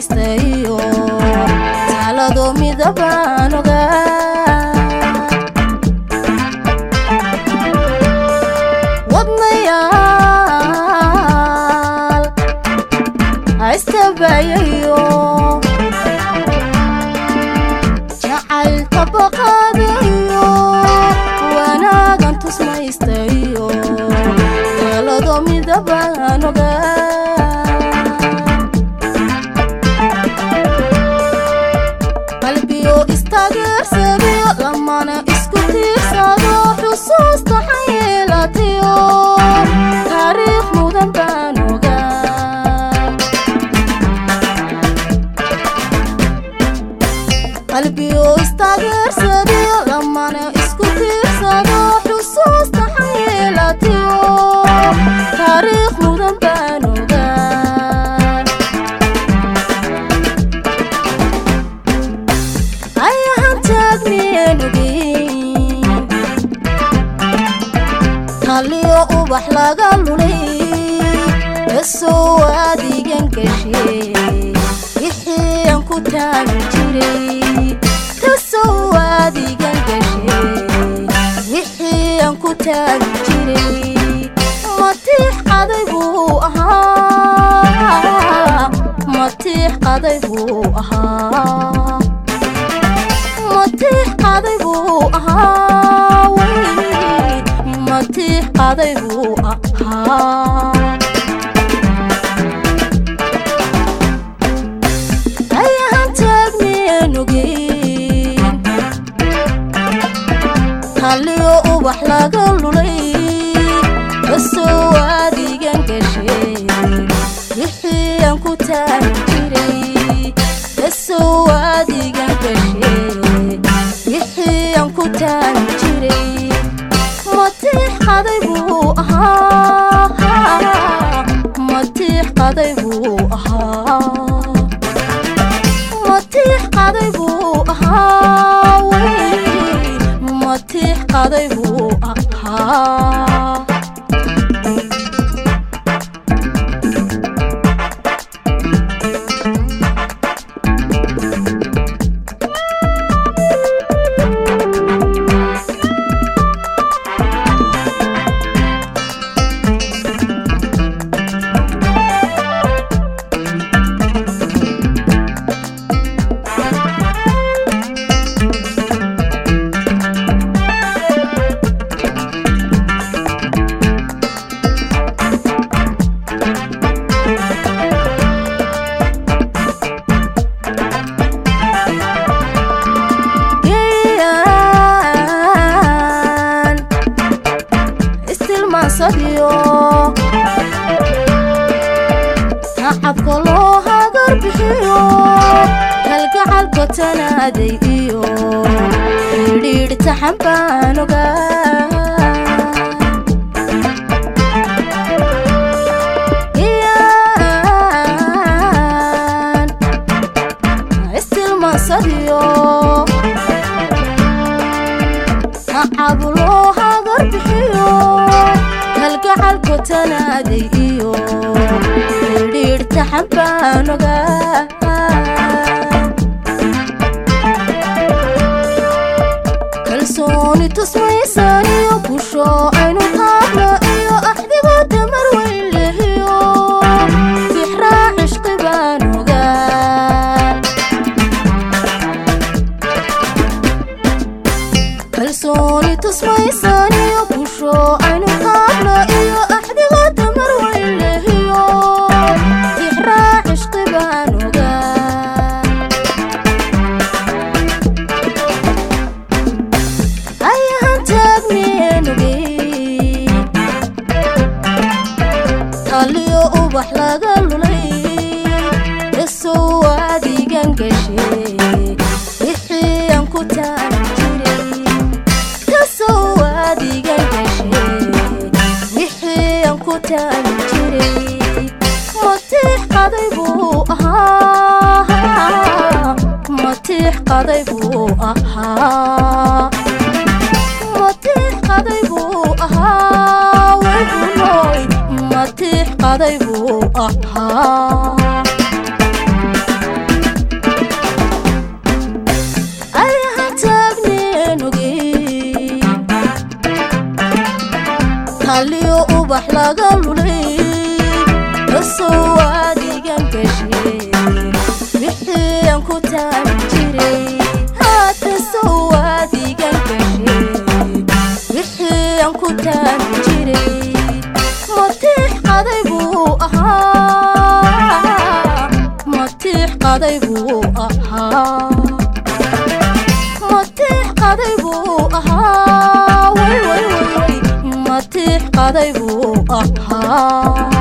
tusmaystayo talado midabaan wadnayaal haystabayayo jacayl tabaqaadayo wanaagan tusmaystayo talado midabaan qalbiyo istaageersadayo lamana isku tiirsado xusuusta xayeelatayo taariikh mudan baan qalbiyo istaageersadayo lamana isku tiirsado xusuusta xayeelatayo taariikh mudan baan haliyo ubax laga lulay kasoo adigan gashay wixii aan ku taagi jiray kasoo adigan gashay wixii aan ku taagi jiray matiix qaday buu ahaa matiix qaday buu ahaa matiix qaday buu ahaa matiix qaday buu ahaa ayahan taagneen ogeyn haliyo ubax laga lulay kasoo adigan gashay wixii aan ku taagi jiray kasoo adigan gashay wixii aan ku taagi jiray matiix qaday buu ahaa matiix qaday buu ahaa matiix qaday buu ahaa matiix qaday buu ahaa تعبك الله هاجر بحيو هالجعل كتنادي إيو ريد تحبانو إيان استلما صديو تعب الله هاجر بحيو هالجعل كتنادي إيو ريد تحبانو كلسوني تسويساني وكشو عينو قابلة إيو أحدي غدمر ويلهيو بحرا عشق بانو كلسوني تسويساني وكشو عينو قابلة إيو أحدي غدمر ويلهيو بحرا عشق بانو haliyo ubax laga lulay kasoo adigan gashay wixii aan ku taagi jiray kasoo adigan gashay wixii aan ku taagi jiray matiix qaday buu ahaa matiix qaday buu ahaa matiix qaday buu ahaa matiix qaday buu ahaa ubax laga lulay tasawadigan gashay wixii aan ku taagi jiray tasawadigan gashay wixii aan ku taagi jiray matix qaday buu ahaa matix qaday buu ahaa matix qaday buu ahaa way matix qaday buu ahaa